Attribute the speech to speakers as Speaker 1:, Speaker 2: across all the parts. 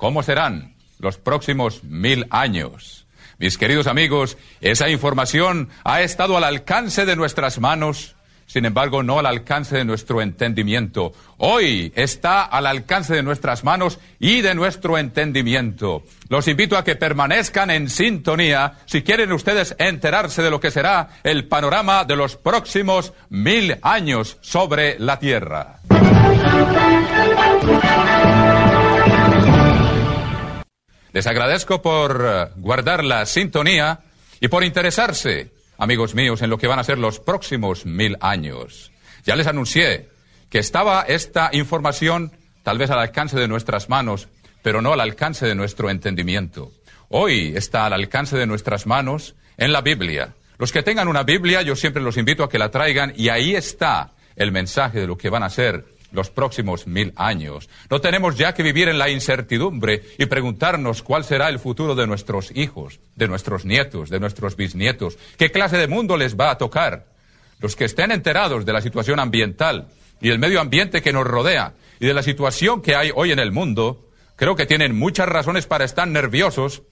Speaker 1: ¿Cómo serán los próximos 1000 años? Mis queridos amigos, esa información ha estado al alcance de nuestras manos, sin embargo, no al alcance de nuestro entendimiento. Hoy está al alcance de nuestras manos y de nuestro entendimiento. Los invito a que permanezcan en sintonía si quieren ustedes enterarse de lo que será el panorama de los próximos 1000 años sobre la Tierra. Les agradezco por guardar la sintonía y por interesarse, amigos míos, en lo que van a ser los próximos 1000 años. Ya les anuncié que estaba esta información tal vez al alcance de nuestras manos, pero no al alcance de nuestro entendimiento. Hoy está al alcance de nuestras manos en la Biblia. Los que tengan una Biblia, yo siempre los invito a que la traigan y ahí está el mensaje de lo que van a ser los próximos 1000 años. No tenemos ya que vivir en la incertidumbre y preguntarnos cuál será el futuro de nuestros hijos, de nuestros nietos, de nuestros bisnietos. ¿Qué clase de mundo les va a tocar? Los que estén enterados de la situación ambiental y el medio ambiente que nos rodea y de la situación que hay hoy en el mundo, creo que tienen muchas razones para estar nerviosos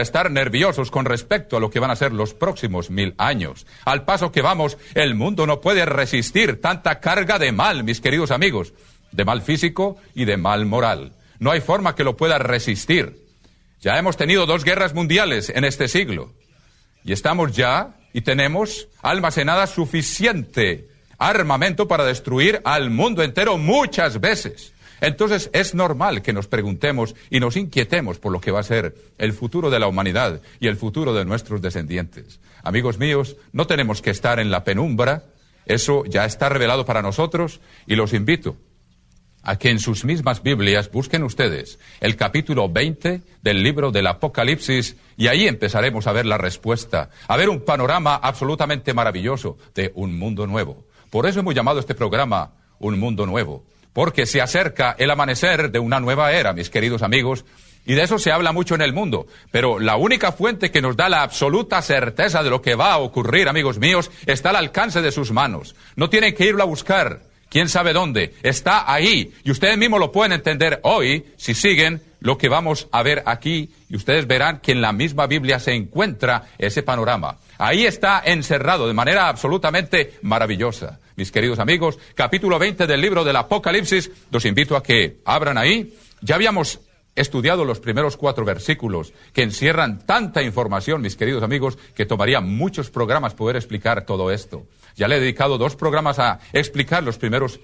Speaker 1: con respecto a lo que van a ser los próximos 1000 años. Al paso que vamos, el mundo no puede resistir tanta carga de mal, mis queridos amigos, de mal físico y de mal moral. No hay forma que lo pueda resistir. Ya hemos tenido 2 guerras mundiales en este siglo y estamos ya y tenemos almacenada suficiente armamento para destruir al mundo entero muchas veces. Entonces es normal que nos preguntemos y nos inquietemos por lo que va a ser el futuro de la humanidad y el futuro de nuestros descendientes. Amigos míos, no tenemos que estar en la penumbra, eso ya está revelado para nosotros y los invito a que en sus mismas Biblias busquen ustedes el capítulo 20 del libro del Apocalipsis y ahí empezaremos a ver la respuesta, a ver un panorama absolutamente maravilloso de un mundo nuevo. Por eso hemos llamado este programa Un Mundo Nuevo. Porque se acerca el amanecer de una nueva era, mis queridos amigos, y de eso se habla mucho en el mundo. Pero la única fuente que nos da la absoluta certeza de lo que va a ocurrir, amigos míos, está al alcance de sus manos. No tienen que irlo a buscar, quién sabe dónde, está ahí. Y ustedes mismos lo pueden entender hoy si siguen lo que vamos a ver aquí, y ustedes verán que en la misma Biblia se encuentra ese panorama. Ahí está encerrado de manera absolutamente maravillosa. Mis queridos amigos, capítulo 20 del libro del Apocalipsis, los invito a que abran ahí. Ya habíamos estudiado los primeros 4 versículos que encierran tanta información, mis queridos amigos, que tomaría muchos programas poder explicar todo esto. Ya le he dedicado 2 programas a explicar los primeros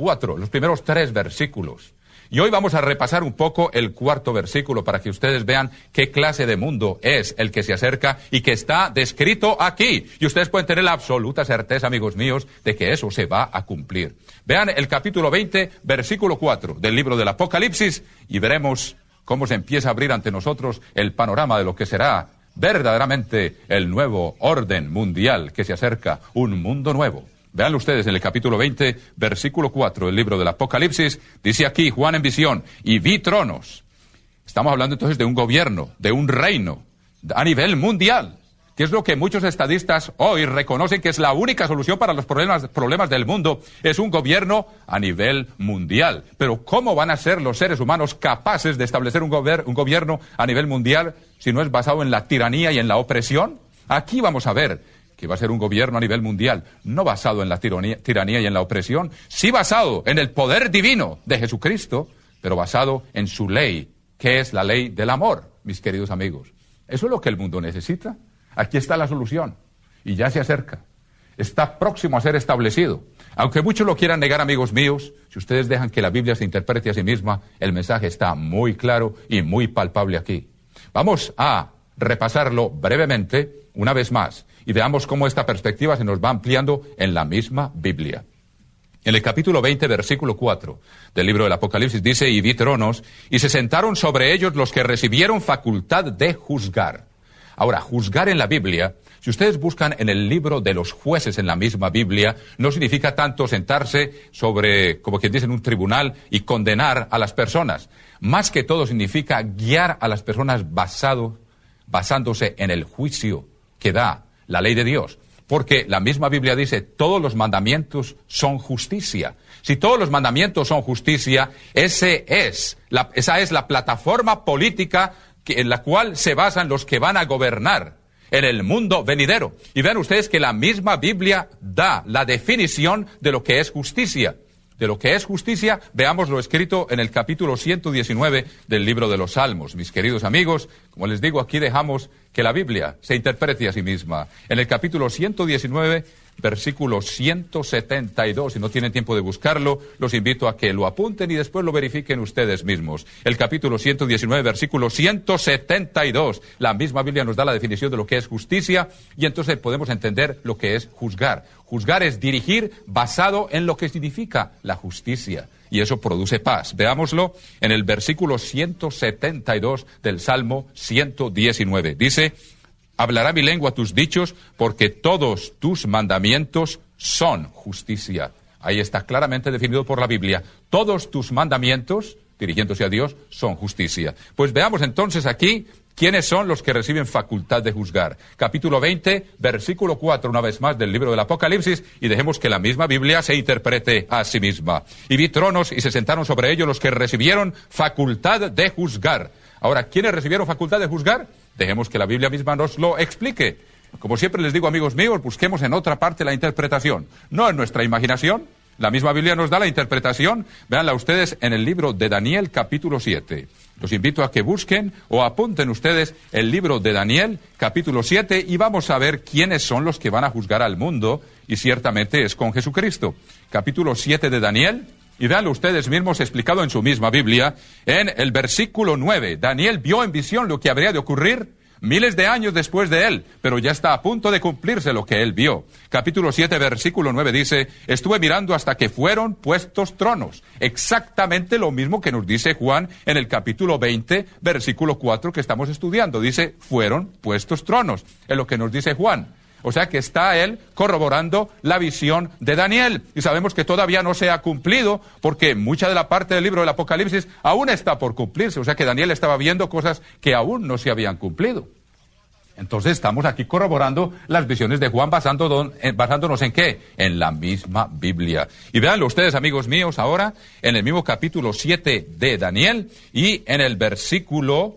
Speaker 1: 3 versículos. Y hoy vamos a repasar un poco el 4º versículo para que ustedes vean qué clase de mundo es el que se acerca y que está descrito aquí. Y ustedes pueden tener la absoluta certeza, amigos míos, de que eso se va a cumplir. Vean el capítulo 20, versículo 4 del libro del Apocalipsis y veremos cómo se empieza a abrir ante nosotros el panorama de lo que será verdaderamente el nuevo orden mundial que se acerca, un mundo nuevo. Vean ustedes en el capítulo 20, versículo 4 del libro del Apocalipsis, dice aquí Juan en visión, y vi tronos. Estamos hablando entonces de un gobierno, de un reino, a nivel mundial, que es lo que muchos estadistas hoy reconocen que es la única solución para los problemas del mundo, es un gobierno a nivel mundial. Pero ¿cómo van a ser los seres humanos capaces de establecer un gobierno a nivel mundial si no es basado en la tiranía y en la opresión? Aquí vamos a ver que va a ser un gobierno a nivel mundial, no basado en la tiranía y en la opresión, sí basado en el poder divino de Jesucristo, pero basado en su ley, que es la ley del amor, mis queridos amigos. Eso es lo que el mundo necesita. Aquí está la solución, y ya se acerca. Está próximo a ser establecido. Aunque muchos lo quieran negar, amigos míos, si ustedes dejan que la Biblia se interprete a sí misma, el mensaje está muy claro y muy palpable aquí. Vamos a repasarlo brevemente una vez más y veamos cómo esta perspectiva se nos va ampliando en la misma Biblia. En el capítulo 20, versículo 4 del libro del Apocalipsis dice, y vi tronos, y se sentaron sobre ellos los que recibieron facultad de juzgar. Ahora, juzgar en la Biblia, si ustedes buscan en el libro de los jueces en la misma Biblia, no significa tanto sentarse sobre, como quien dice, en un tribunal y condenar a las personas. Más que todo significa guiar a las personas basándose en el juicio que da la ley de Dios. Porque la misma Biblia dice, todos los mandamientos son justicia. si todos los mandamientos son justicia, esa es la plataforma política en la cual se basan los que van a gobernar en el mundo venidero. Y vean ustedes que la misma Biblia da la definición de lo que es justicia. De lo que es justicia, veamos lo escrito en el capítulo 119 del libro de los Salmos. Mis queridos amigos, como les digo, aquí dejamos que la Biblia se interprete a sí misma. En el capítulo 119, versículo 172, si no tienen tiempo de buscarlo, los invito a que lo apunten y después lo verifiquen ustedes mismos. El capítulo 119, versículo 172, la misma Biblia nos da la definición de lo que es justicia y entonces podemos entender lo que es juzgar. Juzgar es dirigir basado en lo que significa la justicia y eso produce paz. Veámoslo en el versículo 172 del Salmo 119. Dice: hablará mi lengua tus dichos, porque todos tus mandamientos son justicia. Ahí está claramente definido por la Biblia. Todos tus mandamientos, dirigiéndose a Dios, son justicia. Pues veamos entonces aquí quiénes son los que reciben facultad de juzgar. Capítulo 20, versículo 4, una vez más, del libro del Apocalipsis, y dejemos que la misma Biblia se interprete a sí misma. Y vi tronos y se sentaron sobre ellos los que recibieron facultad de juzgar. Ahora, ¿quiénes recibieron facultad de juzgar? Dejemos que la Biblia misma nos lo explique. Como siempre les digo, amigos míos, busquemos en otra parte la interpretación, no en nuestra imaginación. La misma Biblia nos da la interpretación. Véanla ustedes en el libro de Daniel, capítulo 7. Los invito a que busquen o apunten ustedes el libro de Daniel, capítulo 7, y vamos a ver quiénes son los que van a juzgar al mundo, y ciertamente es con Jesucristo. Capítulo 7 de Daniel, y véanlo ustedes mismos explicado en su misma Biblia, en el versículo 9. Daniel vio en visión lo que habría de ocurrir miles de años después de él, pero ya está a punto de cumplirse lo que él vio. Capítulo 7, versículo 9 dice: estuve mirando hasta que fueron puestos tronos. Exactamente lo mismo que nos dice Juan en el capítulo 20, versículo 4 que estamos estudiando. Dice, fueron puestos tronos. Es lo que nos dice Juan. O sea que está él corroborando la visión de Daniel. Y sabemos que todavía no se ha cumplido porque mucha de la parte del libro del Apocalipsis aún está por cumplirse. O sea que Daniel estaba viendo cosas que aún no se habían cumplido. Entonces estamos aquí corroborando las visiones de Juan basándonos en ¿qué? En la misma Biblia. Y véanlo ustedes, amigos míos, ahora en el mismo capítulo 7 de Daniel y en el versículo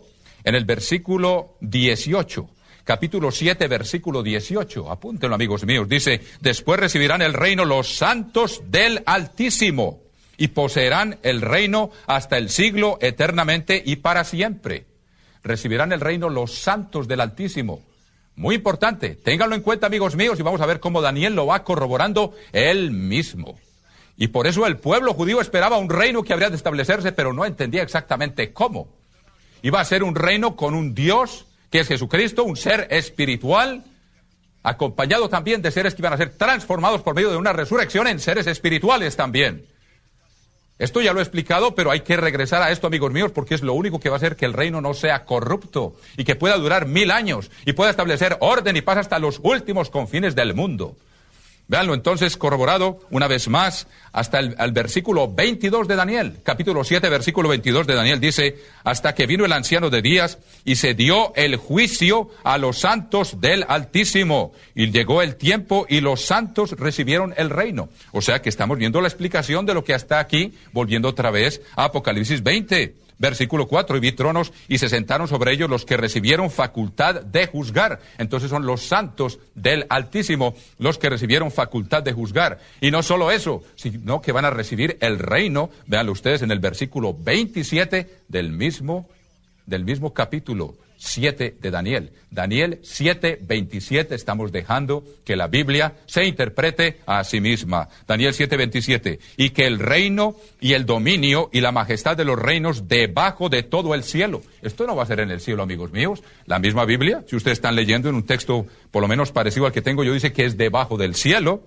Speaker 1: 18. Capítulo 7, versículo 18. Apúntenlo, amigos míos. Dice, después recibirán el reino los santos del Altísimo y poseerán el reino hasta el siglo eternamente y para siempre. Recibirán el reino los santos del Altísimo. Muy importante. Ténganlo en cuenta, amigos míos, y vamos a ver cómo Daniel lo va corroborando él mismo. Y por eso el pueblo judío esperaba un reino que habría de establecerse, pero no entendía exactamente cómo. Iba a ser un reino con un Dios que es Jesucristo, un ser espiritual, acompañado también de seres que iban a ser transformados por medio de una resurrección en seres espirituales también. Esto ya lo he explicado, pero hay que regresar a esto, amigos míos, porque es lo único que va a hacer que el reino no sea corrupto y que pueda durar 1000 años y pueda establecer orden y paz hasta los últimos confines del mundo. Véanlo entonces corroborado una vez más hasta el versículo 22 de Daniel. Capítulo 7, versículo 22 de Daniel dice, hasta que vino el anciano de días y se dio el juicio a los santos del Altísimo. Y llegó el tiempo y los santos recibieron el reino. O sea que estamos viendo la explicación de lo que está aquí, volviendo otra vez a Apocalipsis 20. Versículo 4, y vi tronos y se sentaron sobre ellos los que recibieron facultad de juzgar. Entonces son los santos del Altísimo los que recibieron facultad de juzgar. Y no solo eso, sino que van a recibir el reino. Véanlo ustedes en el versículo 27 del mismo capítulo 7 de Daniel. Daniel 7, 27, estamos dejando que la Biblia se interprete a sí misma. Daniel 7, 27, y que el reino y el dominio y la majestad de los reinos debajo de todo el cielo. Esto no va a ser en el cielo, amigos míos. La misma Biblia, si ustedes están leyendo en un texto por lo menos parecido al que tengo yo, dice que es debajo del cielo.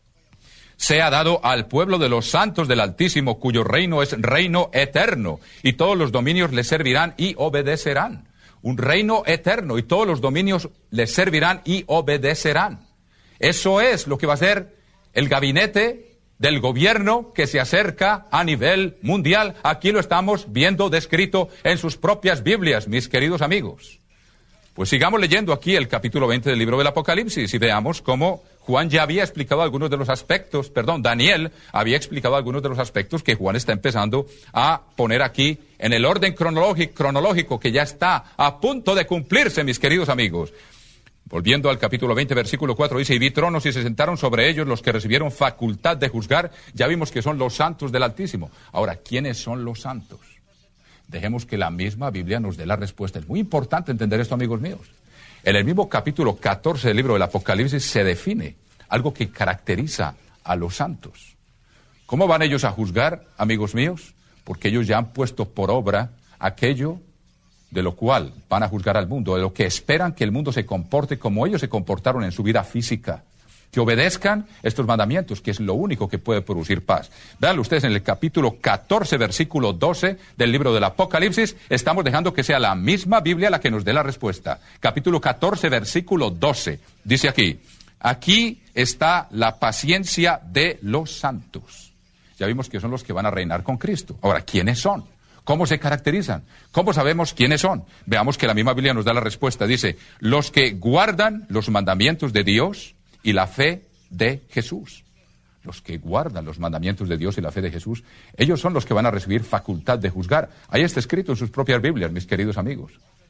Speaker 1: Se ha dado al pueblo de los santos del Altísimo, cuyo reino es reino eterno, y todos los dominios le servirán y obedecerán. Un reino eterno, y todos los dominios les servirán y obedecerán. Eso es lo que va a ser el gabinete del gobierno que se acerca a nivel mundial. Aquí lo estamos viendo descrito en sus propias Biblias, mis queridos amigos. Pues sigamos leyendo aquí el capítulo 20 del libro del Apocalipsis y veamos cómo Juan ya había explicado algunos de los aspectos, Daniel había explicado algunos de los aspectos que Juan está empezando a poner aquí en el orden cronológico que ya está a punto de cumplirse, mis queridos amigos. Volviendo al capítulo 20, versículo 4, dice, y vi tronos y se sentaron sobre ellos los que recibieron facultad de juzgar. Ya vimos que son los santos del Altísimo. Ahora, ¿quiénes son los santos? Dejemos que la misma Biblia nos dé la respuesta. Es muy importante entender esto, amigos míos. En el mismo capítulo 14 del libro del Apocalipsis se define algo que caracteriza a los santos. ¿Cómo van ellos a juzgar, amigos míos? Porque ellos ya han puesto por obra aquello de lo cual van a juzgar al mundo, de lo que esperan que el mundo se comporte como ellos se comportaron en su vida física. Que obedezcan estos mandamientos, que es lo único que puede producir paz. Véanlo ustedes en el capítulo 14, versículo 12 del libro del Apocalipsis. Estamos dejando que sea la misma Biblia la que nos dé la respuesta. Capítulo 14, versículo 12. Dice aquí está la paciencia de los santos. Ya vimos que son los que van a reinar con Cristo. Ahora, ¿quiénes son? ¿Cómo se caracterizan? ¿Cómo sabemos quiénes son? Veamos que la misma Biblia nos da la respuesta. Dice, los que guardan los mandamientos de Dios y la fe de Jesús. Los que guardan los mandamientos de Dios y la fe de Jesús, ellos son los que van a recibir facultad de juzgar. Ahí está escrito en sus propias Biblias, mis queridos amigos.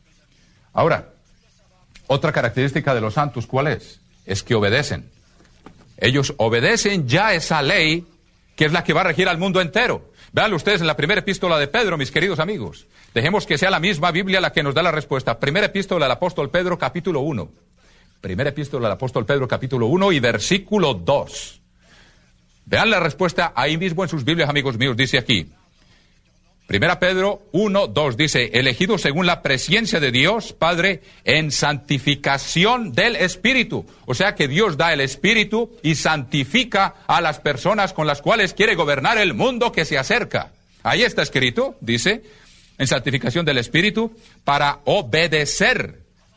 Speaker 1: Ahora, otra característica de los santos, ¿cuál es? Es que obedecen. Ellos obedecen ya esa ley que es la que va a regir al mundo entero. Vean ustedes en la primera epístola de Pedro, mis queridos amigos. Dejemos que sea la misma Biblia la que nos da la respuesta. Primera epístola del apóstol Pedro, capítulo 1. Primera epístola del apóstol Pedro, capítulo 1 y versículo 2. Vean la respuesta ahí mismo en sus Biblias, amigos míos. Dice aquí, Primera Pedro 1, 2, dice, elegido según la presciencia de Dios, Padre, en santificación del Espíritu. O sea que Dios da el Espíritu y santifica a las personas con las cuales quiere gobernar el mundo que se acerca. Ahí está escrito, dice, en santificación del Espíritu, para obedecer.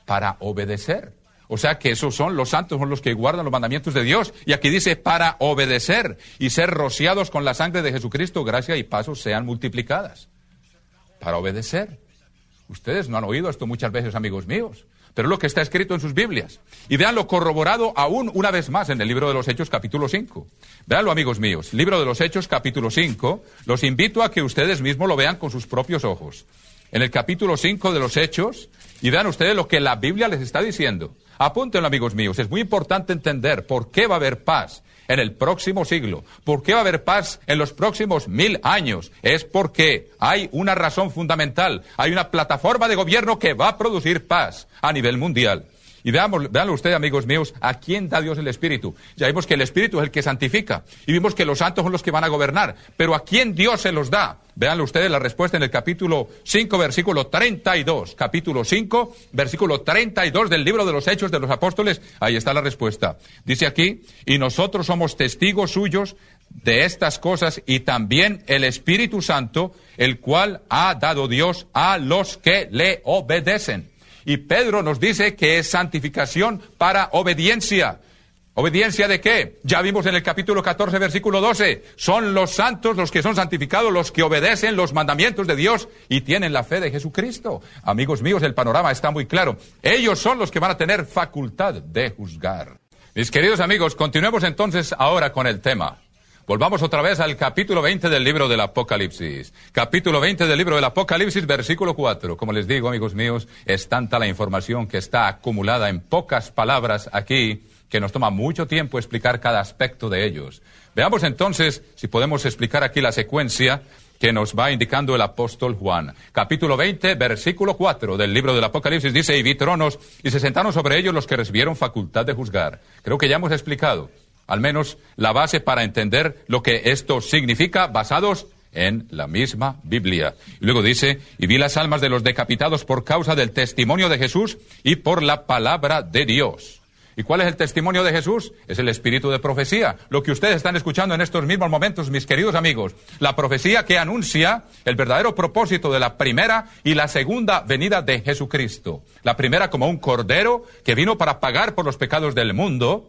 Speaker 1: O sea que esos son los santos, son los que guardan los mandamientos de Dios. Y aquí dice, para obedecer y ser rociados con la sangre de Jesucristo, gracia y paz sean multiplicadas. Para obedecer. Ustedes no han oído esto muchas veces, amigos míos, pero es lo que está escrito en sus Biblias. Y veanlo corroborado aún una vez más en el libro de los Hechos, capítulo 5. Veanlo, amigos míos, libro de los Hechos, capítulo 5. Los invito a que ustedes mismos lo vean con sus propios ojos. En el capítulo 5 de los Hechos, y vean ustedes lo que la Biblia les está diciendo. Apúntenlo, amigos míos, es muy importante entender por qué va a haber paz en el próximo siglo, por qué va a haber paz en los próximos 1000 años. Es porque hay una razón fundamental, hay una plataforma de gobierno que va a producir paz a nivel mundial. Y véanlo ustedes, amigos míos, ¿a quién da Dios el Espíritu? Ya vimos que el Espíritu es el que santifica, y vimos que los santos son los que van a gobernar, pero ¿a quién Dios se los da? Véanlo ustedes la respuesta en el capítulo 5, versículo 32. Capítulo 5, versículo 32 del libro de los Hechos de los Apóstoles. Ahí está la respuesta. Dice aquí, y nosotros somos testigos suyos de estas cosas, y también el Espíritu Santo, el cual ha dado Dios a los que le obedecen. Y Pedro nos dice que es santificación para obediencia. ¿Obediencia de qué? Ya vimos en el capítulo 14, versículo 12. Son los santos los que son santificados, los que obedecen los mandamientos de Dios y tienen la fe de Jesucristo. Amigos míos, el panorama está muy claro. Ellos son los que van a tener facultad de juzgar. Mis queridos amigos, continuemos entonces ahora con el tema. Volvamos otra vez al capítulo 20 del libro del Apocalipsis. Capítulo 20 del libro del Apocalipsis, versículo 4. Como les digo, amigos míos, es tanta la información que está acumulada en pocas palabras aquí, que nos toma mucho tiempo explicar cada aspecto de ellos. Veamos entonces si podemos explicar aquí la secuencia que nos va indicando el apóstol Juan. Capítulo 20, versículo 4 del libro del Apocalipsis dice, y vi tronos, y se sentaron sobre ellos los que recibieron facultad de juzgar. Creo que ya hemos explicado al menos la base para entender lo que esto significa, basados en la misma Biblia. Y luego dice, y vi las almas de los decapitados por causa del testimonio de Jesús y por la palabra de Dios. ¿Y cuál es el testimonio de Jesús? Es el espíritu de profecía. Lo que ustedes están escuchando en estos mismos momentos, mis queridos amigos. La profecía que anuncia el verdadero propósito de la primera y la segunda venida de Jesucristo. La primera como un cordero que vino para pagar por los pecados del mundo.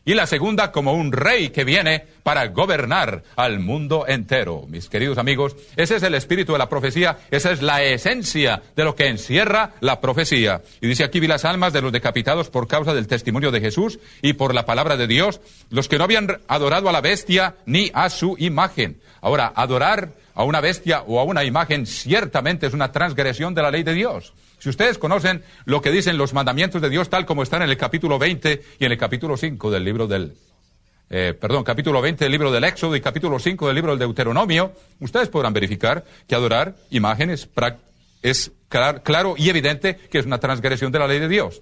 Speaker 1: y la segunda como un rey que viene para gobernar al mundo entero. Mis queridos amigos, ese es el espíritu de la profecía, esa es la esencia de lo que encierra la profecía. Y dice aquí: vi las almas de los decapitados por causa del testimonio de Jesús y por la palabra de Dios, los que no habían adorado a la bestia ni a su imagen. Ahora, adorar a una bestia o a una imagen ciertamente es una transgresión de la ley de Dios. Si ustedes conocen lo que dicen los mandamientos de Dios, tal como están en el capítulo 20 y en el capítulo 5 del libro capítulo 20 del libro del Éxodo y capítulo 5 del libro del Deuteronomio, ustedes podrán verificar que adorar imágenes es claro y evidente que es una transgresión de la ley de Dios.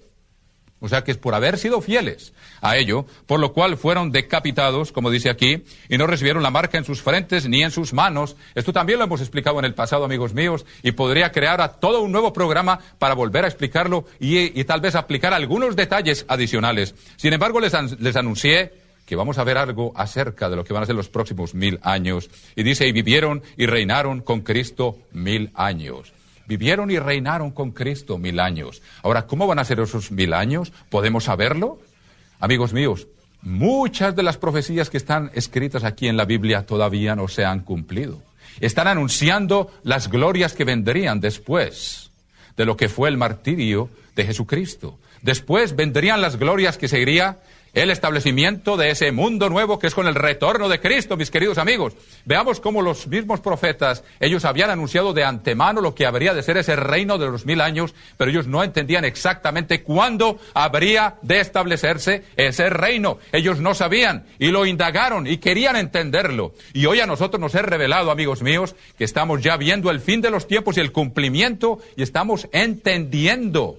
Speaker 1: O sea que es por haber sido fieles a ello, por lo cual fueron decapitados, como dice aquí, y no recibieron la marca en sus frentes ni en sus manos. Esto también lo hemos explicado en el pasado, amigos míos, y podría crear a todo un nuevo programa para volver a explicarlo y tal vez aplicar algunos detalles adicionales. Sin embargo, les anuncié que vamos a ver algo acerca de lo que van a ser los próximos 1000 años. Y dice: y vivieron y reinaron con Cristo 1000 años. Vivieron y reinaron con Cristo 1000 años. Ahora, ¿cómo van a ser esos 1000 años? ¿Podemos saberlo? Amigos míos, muchas de las profecías que están escritas aquí en la Biblia todavía no se han cumplido. Están anunciando las glorias que vendrían después de lo que fue el martirio de Jesucristo. Después vendrían las glorias que seguiría el establecimiento de ese mundo nuevo que es con el retorno de Cristo, mis queridos amigos. Veamos cómo los mismos profetas, ellos habían anunciado de antemano lo que habría de ser ese reino de los 1000 años, pero ellos no entendían exactamente cuándo habría de establecerse ese reino. Ellos no sabían y lo indagaron y querían entenderlo. Y hoy a nosotros nos es revelado, amigos míos, que estamos ya viendo el fin de los tiempos y el cumplimiento y estamos entendiendo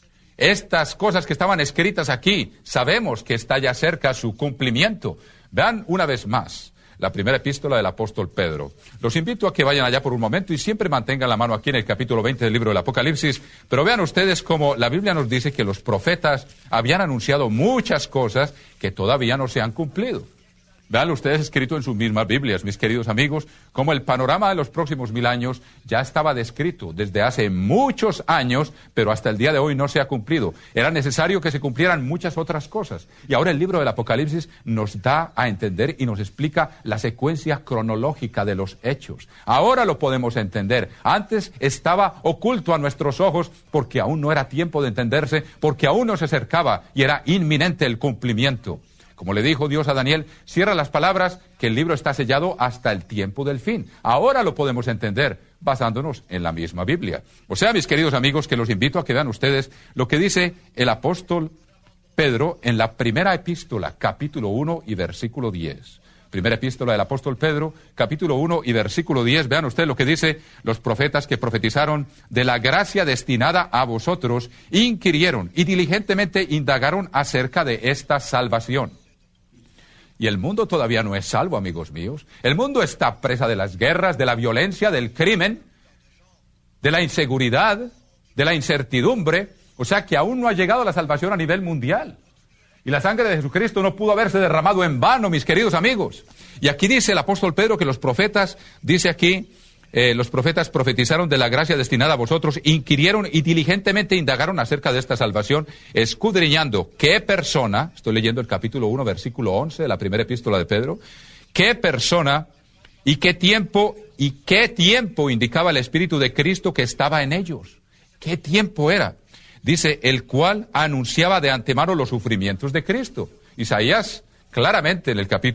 Speaker 1: estas cosas que estaban escritas aquí. Sabemos que está ya cerca su cumplimiento. Vean una vez más la primera epístola del apóstol Pedro. Los invito a que vayan allá por un momento y siempre mantengan la mano aquí en el capítulo 20 del libro del Apocalipsis. Pero vean ustedes cómo la Biblia nos dice que los profetas habían anunciado muchas cosas que todavía no se han cumplido. Vean ustedes escrito en sus mismas Biblias, mis queridos amigos, cómo el panorama de los próximos 1000 años ya estaba descrito desde hace muchos años, pero hasta el día de hoy no se ha cumplido. Era necesario que se cumplieran muchas otras cosas. Y ahora el libro del Apocalipsis nos da a entender y nos explica la secuencia cronológica de los hechos. Ahora lo podemos entender. Antes estaba oculto a nuestros ojos porque aún no era tiempo de entenderse, porque aún no se acercaba y era inminente el cumplimiento. Como le dijo Dios a Daniel: cierra las palabras, que el libro está sellado hasta el tiempo del fin. Ahora lo podemos entender basándonos en la misma Biblia. O sea, mis queridos amigos, que los invito a que vean ustedes lo que dice el apóstol Pedro en la primera epístola, capítulo 1 y versículo 10. Primera epístola del apóstol Pedro, capítulo 1 y versículo 10. Vean ustedes lo que dice: los profetas que profetizaron de la gracia destinada a vosotros, inquirieron y diligentemente indagaron acerca de esta salvación. Y el mundo todavía no es salvo, amigos míos. El mundo está presa de las guerras, de la violencia, del crimen, de la inseguridad, de la incertidumbre. O sea que aún no ha llegado la salvación a nivel mundial. Y la sangre de Jesucristo no pudo haberse derramado en vano, mis queridos amigos. Y aquí dice el apóstol Pedro que los profetas, dice aquí, los profetas profetizaron de la gracia destinada a vosotros, inquirieron y diligentemente indagaron acerca de esta salvación, escudriñando qué persona, estoy leyendo el capítulo 1, versículo 11 de la primera epístola de Pedro, qué persona y qué tiempo indicaba el Espíritu de Cristo que estaba en ellos. ¿Qué tiempo era? Dice, el cual anunciaba de antemano los sufrimientos de Cristo. Isaías, claramente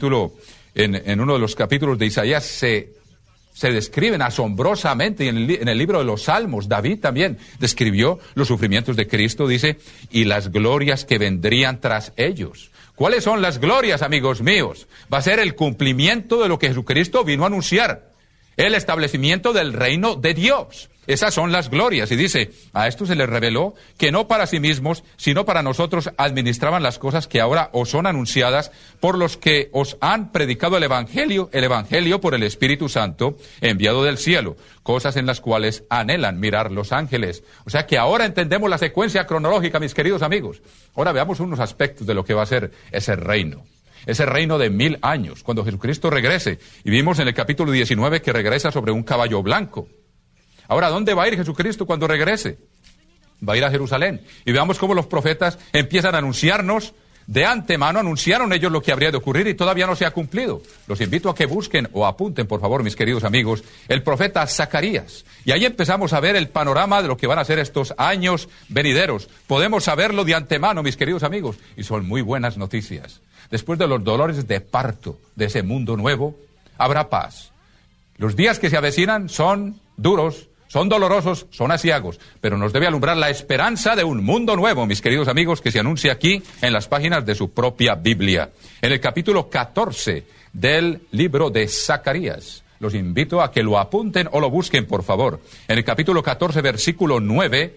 Speaker 1: en uno de los capítulos de Isaías se describen asombrosamente, y en el libro de los Salmos, David también describió los sufrimientos de Cristo, dice, y las glorias que vendrían tras ellos. ¿Cuáles son las glorias, amigos míos? Va a ser el cumplimiento de lo que Jesucristo vino a anunciar, el establecimiento del reino de Dios. Esas son las glorias. Y dice, a esto se les reveló que no para sí mismos, sino para nosotros administraban las cosas que ahora os son anunciadas por los que os han predicado el Evangelio por el Espíritu Santo enviado del cielo, cosas en las cuales anhelan mirar los ángeles. O sea que ahora entendemos la secuencia cronológica, mis queridos amigos. Ahora veamos unos aspectos de lo que va a ser ese reino de 1000 años, cuando Jesucristo regrese. Y vimos en el capítulo 19 que regresa sobre un caballo blanco. Ahora, ¿dónde va a ir Jesucristo cuando regrese? Va a ir a Jerusalén. Y veamos cómo los profetas empiezan a anunciarnos de antemano anunciaron ellos lo que habría de ocurrir y todavía no se ha cumplido. Los invito a que busquen o apunten, por favor, mis queridos amigos, el profeta Zacarías. Y ahí empezamos a ver el panorama de lo que van a ser estos años venideros. Podemos saberlo de antemano, mis queridos amigos, y son muy buenas noticias. Después de los dolores de parto de ese mundo nuevo, habrá paz. Los días que se avecinan son duros, son dolorosos, son aciagos, pero nos debe alumbrar la esperanza de un mundo nuevo, mis queridos amigos, que se anuncia aquí en las páginas de su propia Biblia. En el capítulo 14 del libro de Zacarías. Los invito a que lo apunten o lo busquen, por favor. En el capítulo 14, versículo 9,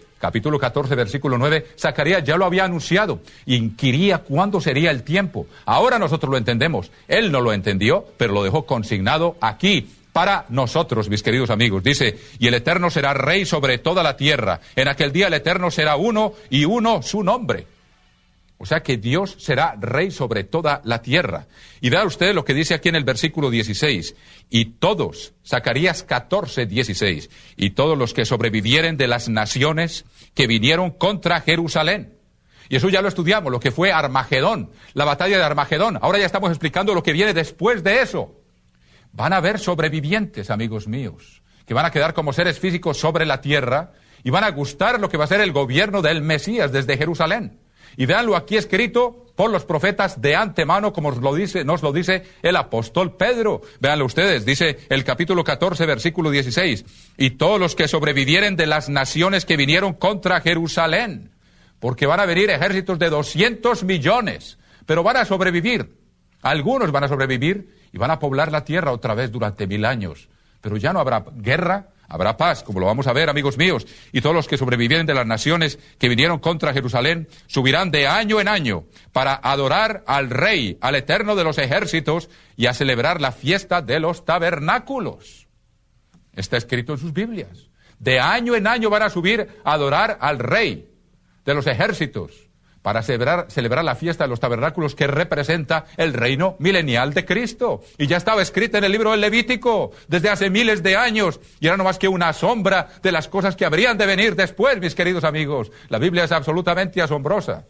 Speaker 1: Zacarías ya lo había anunciado. Inquiría cuándo sería el tiempo. Ahora nosotros lo entendemos. Él no lo entendió, pero lo dejó consignado aquí para nosotros, mis queridos amigos. Dice, y el Eterno será rey sobre toda la tierra. En aquel día el Eterno será uno y uno su nombre. O sea que Dios será rey sobre toda la tierra. Y vea usted lo que dice aquí en el versículo 16. Y todos, Zacarías 14, 16, y todos los que sobrevivieren de las naciones que vinieron contra Jerusalén. Y eso ya lo estudiamos, lo que fue Armagedón, la batalla de Armagedón. Ahora ya estamos explicando lo que viene después de eso. Van a haber sobrevivientes, amigos míos, que van a quedar como seres físicos sobre la tierra y van a gustar lo que va a ser el gobierno del Mesías desde Jerusalén. Y véanlo aquí escrito por los profetas de antemano, como nos lo dice el apóstol Pedro. Véanlo ustedes, dice el capítulo 14, versículo 16. Y todos los que sobrevivieren de las naciones que vinieron contra Jerusalén, porque van a venir ejércitos de 200 millones, pero van a sobrevivir. Algunos van a sobrevivir y van a poblar la tierra otra vez durante 1000 años. Pero ya no habrá guerra, habrá paz, como lo vamos a ver, amigos míos. Y todos los que sobrevivieren de las naciones que vinieron contra Jerusalén subirán de año en año para adorar al Rey, al Eterno de los ejércitos, y a celebrar la fiesta de los tabernáculos. Está escrito en sus Biblias. De año en año van a subir a adorar al Rey de los ejércitos, para celebrar la fiesta de los tabernáculos que representa el reino milenial de Cristo. Y ya estaba escrita en el libro del Levítico desde hace miles de años, y era no más que una sombra de las cosas que habrían de venir después, mis queridos amigos. La Biblia es absolutamente asombrosa.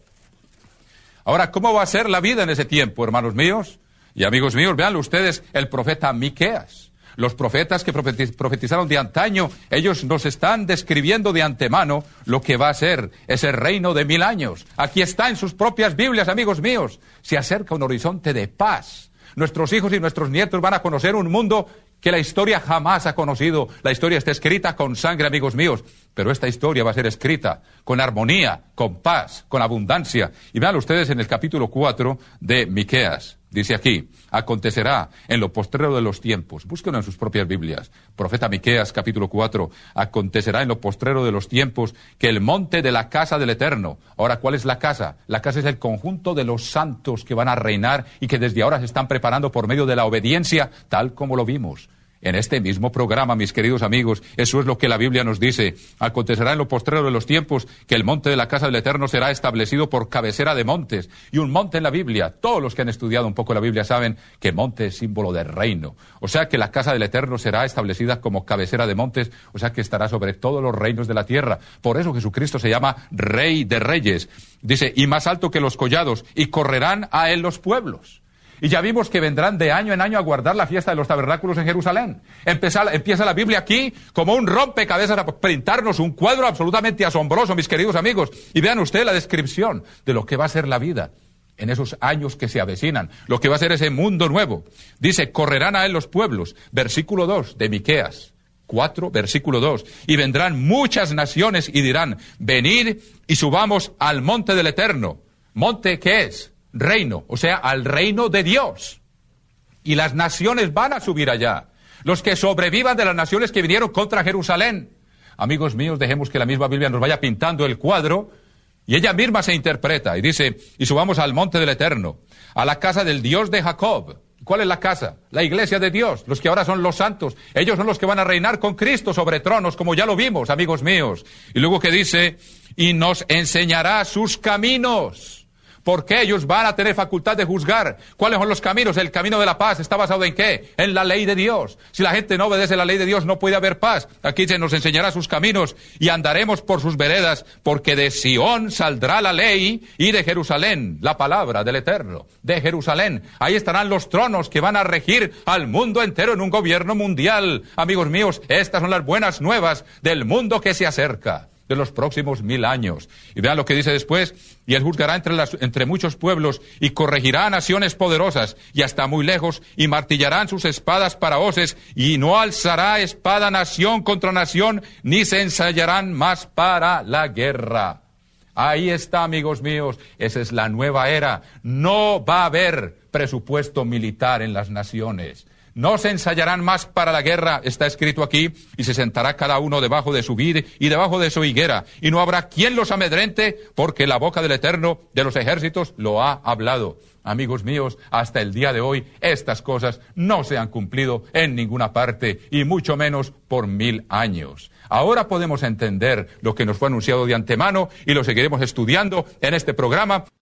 Speaker 1: Ahora, ¿cómo va a ser la vida en ese tiempo, hermanos míos? Y amigos míos, véanlo ustedes, el profeta Miqueas. Los profetas que profetizaron de antaño, ellos nos están describiendo de antemano lo que va a ser ese reino de 1000 años. Aquí está en sus propias Biblias, amigos míos. Se acerca un horizonte de paz. Nuestros hijos y nuestros nietos van a conocer un mundo que la historia jamás ha conocido. La historia está escrita con sangre, amigos míos, pero esta historia va a ser escrita con armonía, con paz, con abundancia. Y vean ustedes en el capítulo 4 de Miqueas. Dice aquí, acontecerá en lo postrero de los tiempos. Búsquenlo en sus propias Biblias. Profeta Miqueas, capítulo 4. Acontecerá en lo postrero de los tiempos que el monte de la casa del Eterno. Ahora, ¿cuál es la casa? La casa es el conjunto de los santos que van a reinar y que desde ahora se están preparando por medio de la obediencia, tal como lo vimos en este mismo programa, mis queridos amigos. Eso es lo que la Biblia nos dice. Acontecerá en lo postrero de los tiempos que el monte de la casa del Eterno será establecido por cabecera de montes. Y un monte en la Biblia, todos los que han estudiado un poco la Biblia saben que monte es símbolo de reino. O sea que la casa del Eterno será establecida como cabecera de montes, o sea que estará sobre todos los reinos de la tierra. Por eso Jesucristo se llama Rey de Reyes. Dice, y más alto que los collados, y correrán a él los pueblos. Y ya vimos que vendrán de año en año a guardar la fiesta de los tabernáculos en Jerusalén. Empieza la Biblia aquí como un rompecabezas a pintarnos un cuadro absolutamente asombroso, mis queridos amigos. Y vean ustedes la descripción de lo que va a ser la vida en esos años que se avecinan, lo que va a ser ese mundo nuevo. Dice, correrán a él los pueblos. Versículo 2 de Miqueas 4, versículo 2. Y vendrán muchas naciones y dirán, venid y subamos al monte del Eterno. ¿Monte qué es? Reino, o sea, al reino de Dios. Y las naciones van a subir allá. Los que sobrevivan de las naciones que vinieron contra Jerusalén. Amigos míos, dejemos que la misma Biblia nos vaya pintando el cuadro y ella misma se interpreta. Y dice, y subamos al monte del Eterno, a la casa del Dios de Jacob. ¿Cuál es la casa? La iglesia de Dios, los que ahora son los santos. Ellos son los que van a reinar con Cristo sobre tronos, como ya lo vimos, amigos míos. Y luego que dice, y nos enseñará sus caminos. porque ellos van a tener facultad de juzgar. ¿Cuáles son los caminos? El camino de la paz está basado ¿en qué? En la ley de Dios. Si la gente no obedece la ley de Dios, no puede haber paz. Aquí se nos enseñará sus caminos y andaremos por sus veredas, porque de Sión saldrá la ley y de Jerusalén la palabra del Eterno. De Jerusalén, ahí estarán los tronos que van a regir al mundo entero en un gobierno mundial. Amigos míos, estas son las buenas nuevas del mundo que se acerca, de los próximos 1000 años. Y vean lo que dice después: y él juzgará entre muchos pueblos, y corregirá a naciones poderosas, y hasta muy lejos, y martillarán sus espadas para hoces, y no alzará espada nación contra nación, ni se ensayarán más para la guerra. Ahí está, amigos míos, esa es la nueva era. No va a haber presupuesto militar en las naciones. No se ensayarán más para la guerra, está escrito aquí, y se sentará cada uno debajo de su vid y debajo de su higuera, y no habrá quien los amedrente, porque la boca del Eterno de los ejércitos lo ha hablado. Amigos míos, hasta el día de hoy estas cosas no se han cumplido en ninguna parte, y mucho menos por 1000 años. Ahora podemos entender lo que nos fue anunciado de antemano, y lo seguiremos estudiando en este programa.